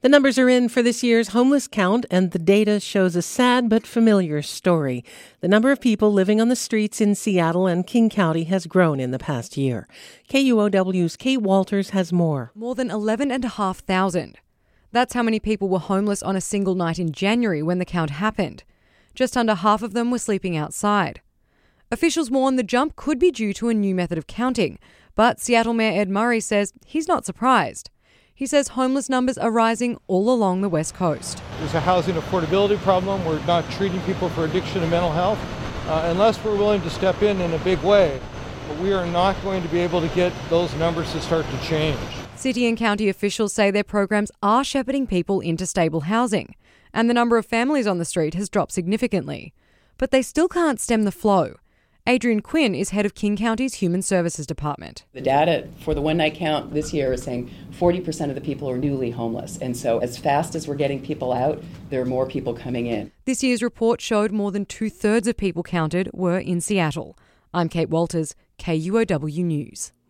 The numbers are in for this year's homeless count, and the data shows a sad but familiar story. The number of people living on the streets in Seattle and King County has grown in the past year. KUOW's Kate Walters has more. More than 11,500. That's how many people were homeless on a single night in January when the count happened. Just under half of them were sleeping outside. Officials warn the jump could be due to a new method of counting, but Seattle Mayor Ed Murray says he's not surprised. He says homeless numbers are rising all along the West Coast. There's a housing affordability problem. We're not treating people for addiction and mental health unless we're willing to step in a big way. But we are not going to be able to get those numbers to start to change. City and county officials say their programs are shepherding people into stable housing, and the number of families on the street has dropped significantly. But they still can't stem the flow. Adrian Quinn is head of King County's Human Services Department. The data for the one-night count this year is saying 40% of the people are newly homeless. And so as fast as we're getting people out, there are more people coming in. This year's report showed more than 2/3 of people counted were in Seattle. I'm Kate Walters, KUOW News.